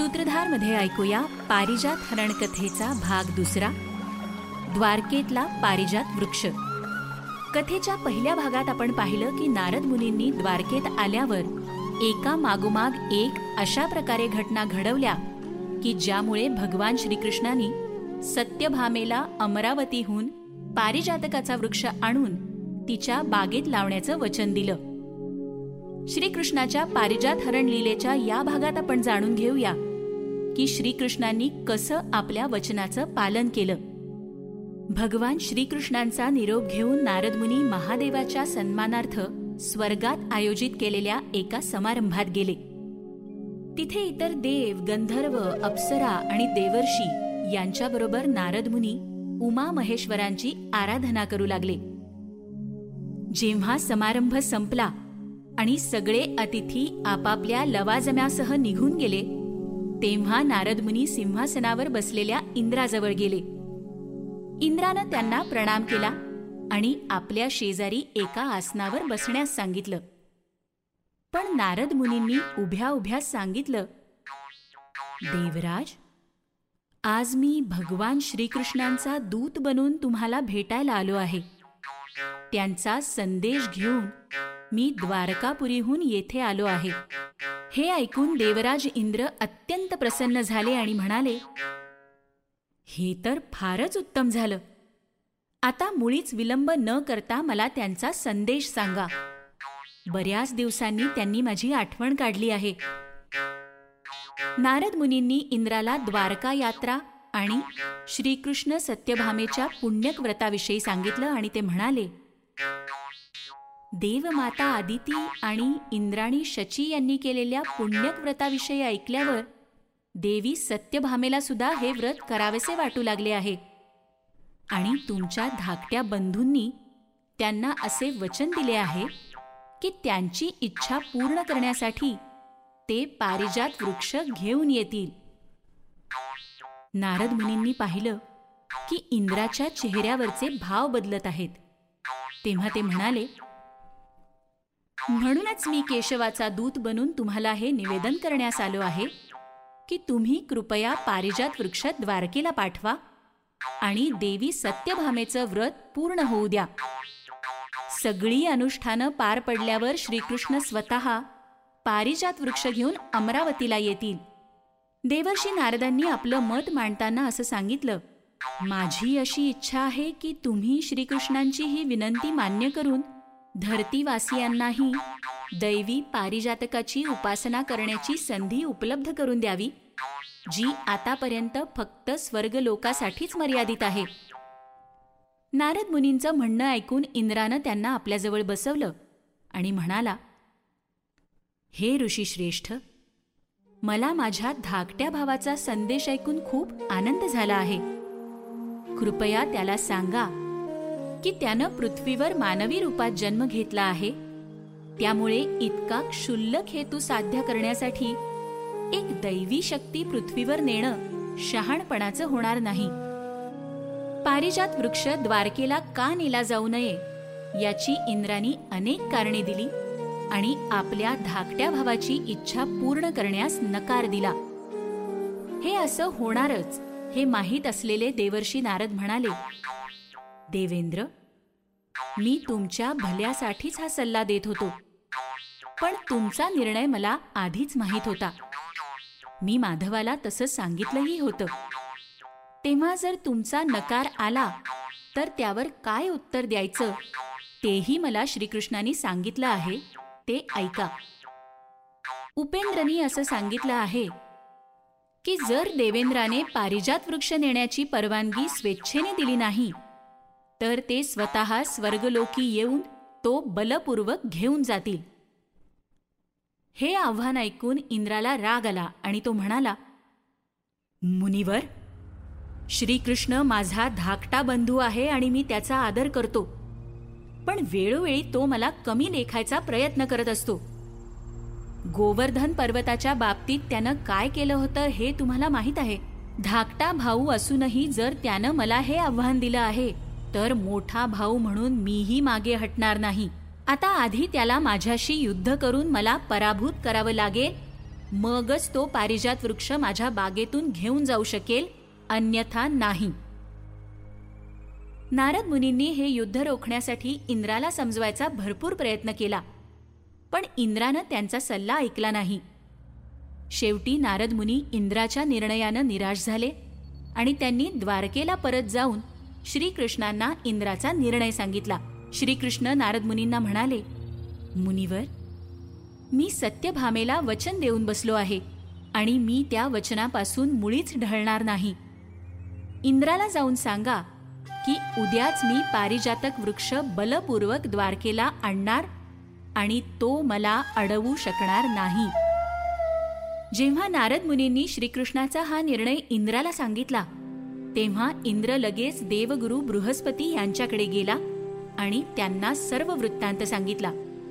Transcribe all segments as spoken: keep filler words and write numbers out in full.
सूत्रधार मध्ये ऐकूया पारिजात हरणकथेचा भाग दुसरा, द्वारकेतला पारिजात वृक्ष. कथेच्या पहिल्या भागात आपण पाहिलं की नारद मुनींनी द्वारकेत आल्यावर एका मागोमाग एक अशा प्रकारे घटना घडवल्या की ज्यामुळे भगवान श्रीकृष्णांनी सत्यभामेला अमरावतीहून पारिजातकाचा वृक्ष आणून तिच्या बागेत लावण्याचं वचन दिलं. श्रीकृष्णाच्या पारिजात हरण लीलेच्या या भागात आपण जाणून घेऊया की श्रीकृष्णांनी कसं आपल्या वचनाचं पालन केलं. भगवान श्रीकृष्णांचा निरोप घेऊन नारद मुनी महादेवाच्या सन्मानार्थ स्वर्गात आयोजित केलेल्या एका समारंभात गेले. तिथे इतर देव, गंधर्व, अप्सरा आणि देवर्षी यांच्याबरोबर नारद मुनी उमा महेश्वरांची आराधना करू लागले. जेव्हा समारंभ संपला आणि सगळे अतिथी आपापल्या लवाजम्यासह निघून गेले, तेव्हा नारद मुनी सिंहासनावर बसलेल्या इंद्राजवळ गेले. इंद्रानं त्यांना प्रणाम केला आणि आपल्या शेजारी एका आसनावर बसण्यास सांगितलं. पण नारद मुनींनी उभ्या उभ्या सांगितलं, देवराज, आज मी भगवान श्रीकृष्णांचा दूत बनून तुम्हाला भेटायला आलो आहे. त्यांचा संदेश घेऊन मी द्वारकापुरीहून येथे आलो आहे. हे ऐकून देवराज इंद्र अत्यंत प्रसन्न झाले आणि म्हणाले, हे तर फारच उत्तम झालं. आता मुळीच विलंब न करता मला त्यांचा संदेश सांगा. बऱ्याच दिवसांनी त्यांनी माझी आठवण काढली आहे. नारद मुनींनी इंद्राला द्वारका यात्रा आणि श्रीकृष्ण सत्यभामेच्या पुण्यक व्रताविषयी सांगितलं आणि ते म्हणाले, देवमाता आदिती आणि इंद्राणी शची यांनी केलेल्या पुण्यक व्रताविषयी ऐकल्यावर देवी सत्यभामेला सुद्धा हे व्रत करावेसे वाटू लागले आहे. आणि तुमच्या धाकट्या बंधूंनी त्यांना असे वचन दिले आहे की त्यांची इच्छा पूर्ण करण्यासाठी ते पारिजात वृक्ष घेऊन येतील. नारद मुनींनी पाहिलं की इंद्राच्या चेहऱ्यावरचे भाव बदलत आहेत. तेव्हा ते म्हणाले, म्हणूनच मी केशवाचा दूत बनून तुम्हाला हे निवेदन करण्यास आलो आहे की तुम्ही कृपया पारिजात वृक्ष द्वारकेला पाठवा आणि देवी सत्यभामेचं व्रत पूर्ण होऊ द्या. सगळी अनुष्ठानं पार पडल्यावर श्रीकृष्ण स्वतः पारिजात वृक्ष घेऊन अमरावतीला येतील. देवर्षी नारदांनी आपलं मत मांडताना असं सांगितलं, माझी अशी इच्छा आहे की तुम्ही श्रीकृष्णांची ही विनंती मान्य करून धरतीवासियांनाही दैवी पारिजातकाची उपासना करण्याची संधी उपलब्ध करून द्यावी, जी आतापर्यंत फक्त स्वर्गलोकासाठीच मर्यादित आहे. नारद मुनींचं म्हणणं ऐकून इंद्रानं त्यांना आपल्याजवळ बसवलं आणि म्हणाला, हे ऋषीश्रेष्ठ, मला माझ्या धाकट्या भावाचा संदेश ऐकून खूप आनंद झाला आहे. कृपया त्याला सांगा की त्यानं पृथ्वीवर मानवी रूपात जन्म घेतला आहे. त्यामुळे इतका क्षुल्लक हेतू साध्य करण्यासाठी एक दैवी शक्ती पृथ्वीवर नेणं शहाणपणाचं होणार नाही. पारिजात वृक्ष द्वारकेला का नेला जाऊ नये याची इंद्रानी अनेक कारणे दिली आणि आपल्या धाकट्या भावाची इच्छा पूर्ण करण्यास नकार दिला. हे असं होणारच हे माहीत असलेले देवर्षी नारद म्हणाले, देवेंद्र, मी तुमच्या भल्यासाठीच हा सल्ला देत होतो, पण तुमचा निर्णय मला आधीच माहीत होता. मी माधवाला तसं सांगितलंही होतं. तेव्हा जर तुमचा नकार आला तर त्यावर काय उत्तर द्यायचं तेही मला श्रीकृष्णांनी सांगितलं आहे, ते ऐका. उपेंद्रनी असं सांगितलं आहे की जर देवेंद्राने पारिजात वृक्ष नेण्याची परवानगी स्वेच्छेने दिली नाही तर ते स्वतः स्वर्गलोकी येऊन तो बलपूर्वक घेऊन जातील. हे आव्हान ऐकून इंद्राला राग आला आणि तो म्हणाला, मुनिवर, श्रीकृष्ण माझा धाकटा बंधू आहे आणि मी त्याचा आदर करतो, पण वेळोवेळी तो मला कमी लेखायचा प्रयत्न करत असतो. गोवर्धन पर्वताच्या बाबतीत त्यानं काय केलं होतं हे तुम्हाला माहीत आहे. धाकटा भाऊ असूनही जर त्यानं मला हे आव्हान दिलं आहे तर मोठा भाऊ म्हणून मीही मागे हटणार नाही. आता आधी त्याला माझ्याशी युद्ध करून मला पराभूत करावं लागेल मगच तो पारिजात वृक्ष माझ्या बागेतून घेऊन जाऊ शकेल, अन्यथा नाही. नारद मुनींनी हे युद्ध रोखण्यासाठी इंद्राला समजवायचा भरपूर प्रयत्न केला, पण इंद्रानं त्यांचा सल्ला ऐकला नाही. शेवटी नारद मुनी इंद्राच्या निर्णयानं निराश झाले आणि त्यांनी द्वारकेला परत जाऊन श्रीकृष्णांना इंद्राचा निर्णय सांगितला. श्रीकृष्ण नारद मुनींना म्हणाले, मुनिवर, मी सत्यभामेला वचन देऊन बसलो आहे आणि मी त्या वचनापासून मुळीच ढळणार नाही. इंद्राला जाऊन सांगा की उद्याच मी पारिजातक वृक्ष बलपूर्वक द्वारकेला आणणार आणि तो मला अडवू शकणार नाही. जेव्हा नारद मुनींनी श्रीकृष्णाचा हा निर्णय इंद्राला सांगितला, तेव्हा इंद्र लगेच देवगुरु बृहस्पती यांच्याकडे गेला आणि त्यांना सर्व वृत्तांत सांगितला.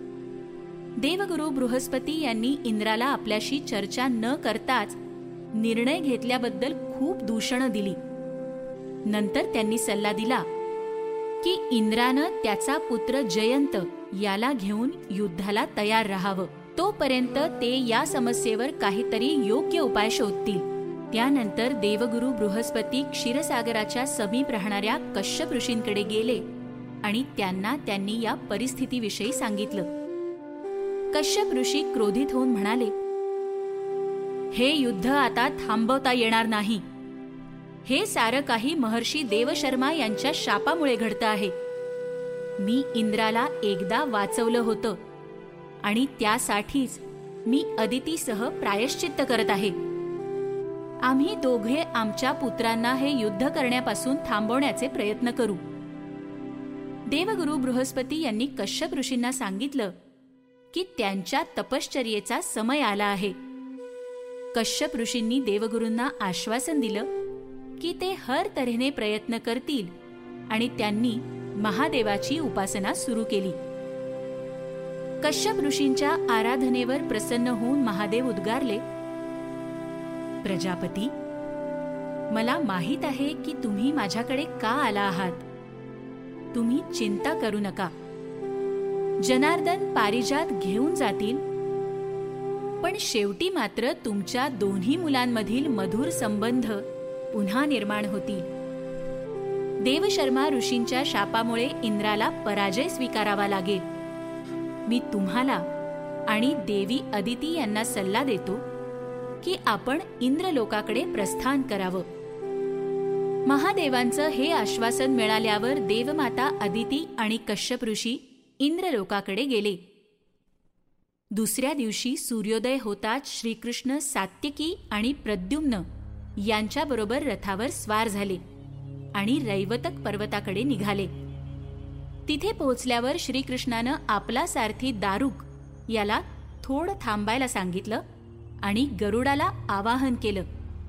देवगुरु बृहस्पती यांनी इंद्राला आपल्याशी चर्चा न करताच निर्णय घेतल्याबद्दल खूप दूषणं दिली. नंतर त्यांनी सल्ला दिला की इंद्रानं त्याचा पुत्र जयंत याला घेऊन युद्धाला तयार राहावं. तोपर्यंत ते या समस्येवर काहीतरी योग्य उपाय शोधतील. त्यानंतर देवगुरु बृहस्पती क्षीरसागराच्या समीप राहणाऱ्या कश्यप ऋषींकडे गेले आणि त्यांना त्यांनी या परिस्थितीविषयी सांगितलं. कश्यप ऋषी क्रोधित होऊन म्हणाले, हे युद्ध आता थांबवता येणार नाही. हे सारं काही महर्षी देवशर्मा यांच्या शापामुळे घडतं आहे. मी इंद्राला एकदा वाचवलं होतं आणि त्यासाठीच मी अदितीसह प्रायश्चित्त करत आहे. आम्ही दोघे आमच्या पुत्रांना हे युद्ध करण्यापासून थांबवण्याचे प्रयत्न करू. देवगुरु बृहस्पती यांनी कश्यप ऋषींना सांगितलं की त्यांच्या तपश्चर्येचा समय आला आहे. कश्यप ऋषींनी देवगुरूंना आश्वासन दिलं की ते हर तऱ्हेने प्रयत्न करतील आणि त्यांनी महादेवाची उपासना सुरू केली. कश्यप ऋषींच्या आराधनेवर प्रसन्न होऊन महादेव उद्गारले, प्रजापती, मला माहीत आहे की तुम्ही माझ्याकडे का आला आहात. तुम्ही चिंता करू नका. जनार्दन पारिजात घेऊन जातील, पण शेवटी मात्र तुमच्या दोन्ही मुलांमधील मधुर संबंध पुन्हा निर्माण होतील. देवशर्मा ऋषींच्या शापामुळे इंद्राला पराजय स्वीकारावा लागेल. मी तुम्हाला आणि देवी अदिती यांना सल्ला देतो की आपण इंद्रलोकाकडे प्रस्थान करावं. महादेवांचं हे आश्वासन मिळाल्यावर देवमाता अदिती आणि कश्यप ऋषी इंद्रलोकाकडे गेले. दुसऱ्या दिवशी सूर्योदय होताच श्रीकृष्ण सात्यकी आणि प्रद्युम्न यांच्याबरोबर रथावर स्वार झाले आणि रैवतक पर्वताकडे निघाले. तिथे पोहोचल्यावर श्रीकृष्णानं आपला सारथी दारुक याला थोडं थांबायला सांगितलं आणि गरुडाला आवाहन केलं.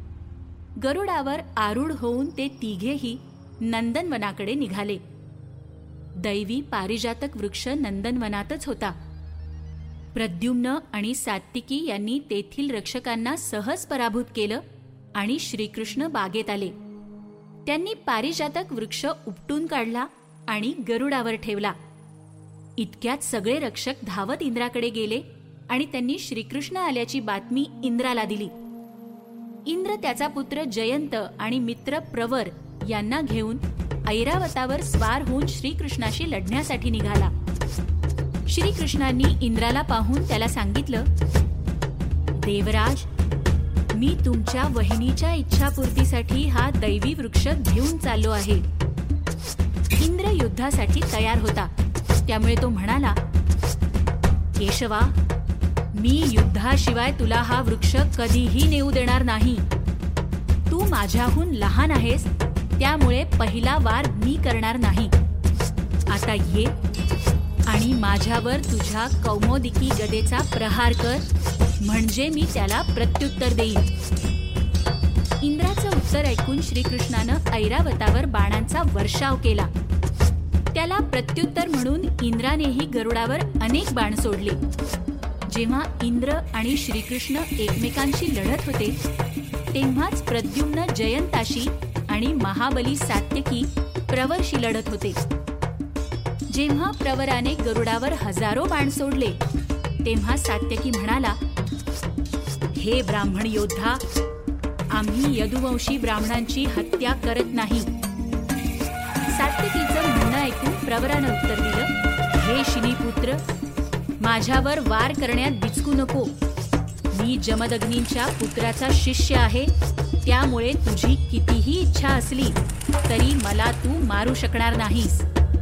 गरुडावर आरूढ होऊन ते तिघेही नंदनवनाकडे निघाले. दैवी पारिजातक वृक्ष नंदनवनातच होता. प्रद्युम्न आणि सात्विकी यांनी तेथील रक्षकांना सहज पराभूत केलं आणि श्रीकृष्ण बागेत आले. त्यांनी पारिजातक वृक्ष उपटून काढला आणि गरुडावर ठेवला. इतक्यात सगळे रक्षक धावत इंद्राकडे गेले आणि त्यांनी श्रीकृष्ण आल्याची बातमी इंद्राला दिली. इंद्र त्याचा पुत्र जयंत आणि मित्र प्रवर यांना घेऊन ऐरावतावर स्वार होऊन श्रीकृष्णाशी लढण्यासाठी निघाला. श्रीकृष्णांनी इंद्राला पाहून त्याला सांगितलं, देवराज, मी तुमच्या वहिनीच्या इच्छापूर्तीसाठी हा दैवी वृक्ष घेऊन चाललो आहे. इंद्र युद्धासाठी तयार होता, त्यामुळे तो म्हणाला, केशवा, मी युद्धाशिवाय तुला हा वृक्ष कधीही नेऊ देणार नाही. तू माझ्याहून लहान आहेस, त्यामुळे पहिला वार मी करणार नाही. आता ये आणि माझ्यावर तुझ्या कौमोदिकी गदेचा प्रहार कर, म्हणजे मी त्याला प्रत्युत्तर देईन. इंद्राचं उत्तर ऐकून श्रीकृष्णानं ऐरावतावर बाणांचा वर्षाव केला. त्याला प्रत्युत्तर म्हणून इंद्रानेही गरुडावर अनेक बाण सोडले. जेव्हा इंद्र आणि श्रीकृष्ण एकमेकांशी लढत होते, तेव्हाच प्रद्युम्न जयंताशी आणि महाबली सात्यकी प्रवरशी लढत होते. जेव्हा प्रवराने गरुडावर हजारो बाण सोडले, तेव्हा सात्यकी म्हणाला, हे ब्राह्मण योद्धा, आम्ही यदुवंशी ब्राह्मणांची हत्या करत नाही. सात्यकीचं म्हणणं ऐकून प्रवरानं उत्तर दिलं, हे शिनीपुत्र, माझ्यावर वार करण्यात बिचकू नको. मी जमदग्नींच्या पुत्राचा शिष्य आहे, त्यामुळे तुझी कितीही इच्छा असली तरी मला तू मारू शकणार नाहीस.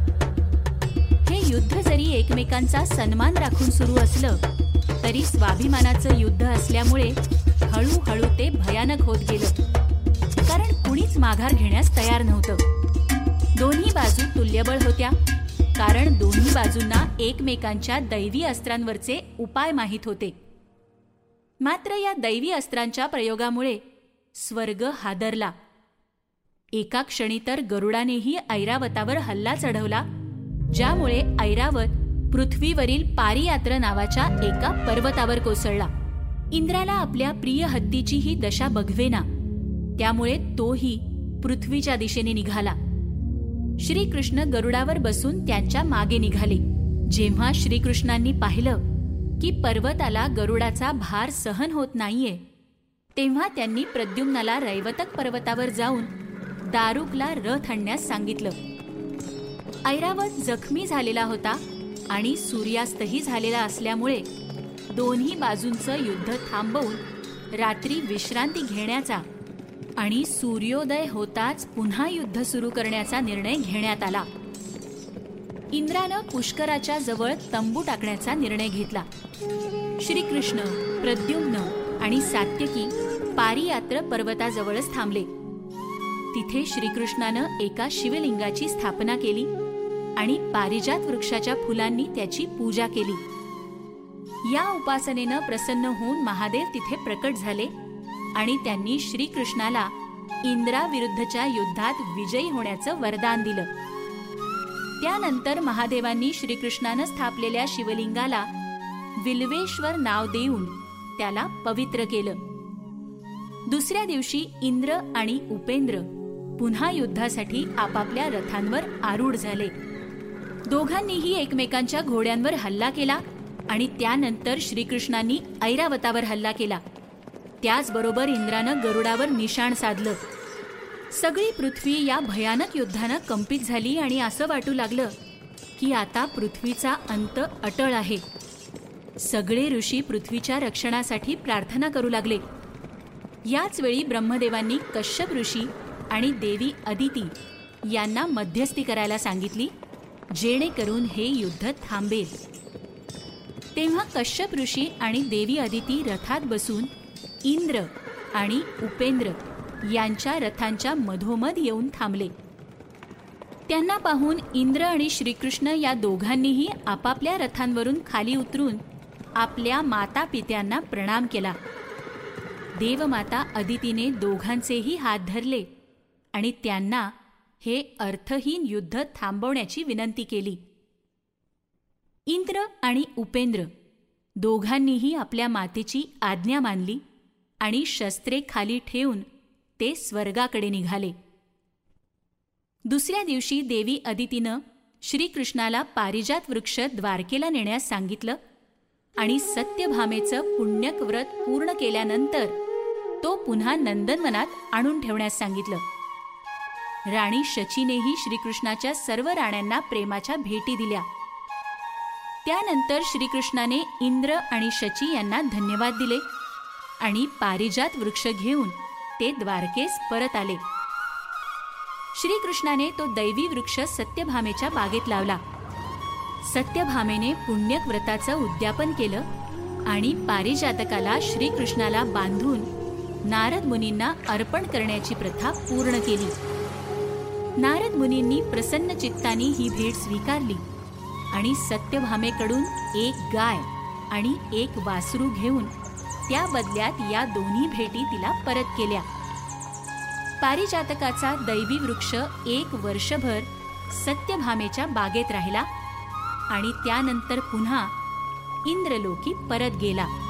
हे युद्ध जरी एकमेकांचा सन्मान राखून सुरू असलं तरी स्वाभिमानाचं युद्ध असल्यामुळे हळूहळू ते भयानक होत गेलं, कारण कुणीच माघार घेण्यास तयार नव्हतं. दोन्ही बाजू तुल्यबळ होत्या, कारण दोन्ही बाजूंना एकमेकांच्या दैवी अस्त्रांवरचे उपाय माहीत होते. मात्र या दैवी अस्त्रांच्या प्रयोगामुळे स्वर्ग हादरला. एका क्षणी तर गरुडानेही ऐरावतावर हल्ला चढवला, ज्यामुळे ऐरावत पृथ्वीवरील पारियात्र नावाच्या एका पर्वतावर कोसळला. इंद्राला आपल्या प्रिय हत्तीची ही दशा बघवेना, त्यामुळे तोही पृथ्वीच्या दिशेने निघाला. श्रीकृष्ण गरुडावर बसून त्यांच्या मागे निघाले. जेव्हा श्रीकृष्णांनी पाहिलं की पर्वताला गरुडाचा भार सहन होत नाहीये, तेव्हा त्यांनी प्रद्युम्नाला रैवतक पर्वतावर जाऊन दारुकला रथ आणण्यास सांगितलं. ऐरावत जखमी झालेला होता आणि सूर्यास्तही झालेला असल्यामुळे दोन्ही बाजूंचं युद्ध थांबवून रात्री विश्रांती घेण्याचा आणि सूर्योदय होताच पुन्हा युद्ध सुरू करण्याचा निर्णय घेण्यात आला. इंद्रानं पुष्कराच्या जवळ तंबू टाकण्याचा निर्णय घेतला. श्रीकृष्ण, प्रद्युम्न आणि सात्यकी पारियात्र पर्वताजवळच थांबले. तिथे श्रीकृष्णानं एका शिवलिंगाची स्थापना केली आणि पारिजात वृक्षाच्या फुलांनी त्याची पूजा केली. या उपासनेनं प्रसन्न होऊन महादेव तिथे प्रकट झाले आणि त्यांनी श्रीकृष्णाला इंद्राविरुद्धच्या युद्धात विजयी होण्याचं वरदान दिलं. त्यानंतर महादेवांनी श्रीकृष्णानं स्थापलेल्या शिवलिंगाला विल्वेश्वर नाव देऊन त्याला पवित्र केलं. दुसऱ्या दिवशी इंद्र आणि उपेंद्र पुन्हा युद्धासाठी आपापल्या रथांवर आरूढ झाले. दोघांनीही एकमेकांच्या घोड्यांवर हल्ला केला आणि त्यानंतर श्रीकृष्णांनी ऐरावतावर हल्ला केला. त्याचबरोबर इंद्रानं गरुडावर निशाण साधलं. सगळी पृथ्वी या भयानक युद्धानं कंपित झाली आणि असं वाटू लागलं की आता पृथ्वीचा अंत अटळ आहे. सगळे ऋषी पृथ्वीच्या रक्षणासाठी प्रार्थना करू लागले. याच वेळी ब्रह्मदेवांनी कश्यप ऋषी आणि देवी अदिती यांना मध्यस्थी करायला सांगितली, जेणेकरून हे युद्ध थांबेल. तेव्हा कश्यप ऋषी आणि देवी अदिती रथात बसून इंद्र आणि उपेंद्र यांच्या रथांच्या मधोमध येऊन थांबले. त्यांना पाहून इंद्र आणि श्रीकृष्ण या दोघांनीही आपापल्या रथांवरून खाली उतरून आपल्या माता पित्यांना प्रणाम केला. देवमाता अदितीने दोघांचेही हात धरले आणि त्यांना हे अर्थहीन युद्ध थांबवण्याची विनंती केली. इंद्र आणि उपेंद्र दोघांनीही आपल्या मातेची आज्ञा मानली आणि शस्त्रे खाली ठेवून ते स्वर्गाकडे निघाले. दुसऱ्या दिवशी देवी अदितीनं श्रीकृष्णाला पारिजात वृक्ष द्वारकेला नेण्यास सांगितलं आणि सत्यभामेचं पुण्यक व्रत पूर्ण केल्यानंतर तो पुन्हा नंदनवनात आणून ठेवण्यास सांगितलं. राणी शचीनेही श्रीकृष्णाच्या सर्व राण्यांना प्रेमाच्या भेटी दिल्या. त्यानंतर श्रीकृष्णाने इंद्र आणि शची यांना धन्यवाद दिले आणि पारिजात वृक्ष घेऊन ते द्वारकेस परत आले. श्रीकृष्णाने तो दैवी वृक्ष सत्यभामेच्या बागेत लावला. सत्यभामेने पुण्यक व्रताचं उद्यापन केलं आणि पारिजातकाला श्रीकृष्णाला बांधून नारद मुनींना अर्पण करण्याची प्रथा पूर्ण केली. नारद मुनींनी प्रसन्न चित्ताने ही भेट स्वीकारली आणि सत्यभामेकडून एक गाय आणि एक वासरू घेऊन त्या बदल्यात या दोन्ही भेटी तिला परत केल्या. पारिजातकाचा दैवी वृक्ष एक वर्षभर सत्यभामेच्या बागेत राहिला आणि त्यानंतर पुन्हा इंद्रलोकी परत गेला.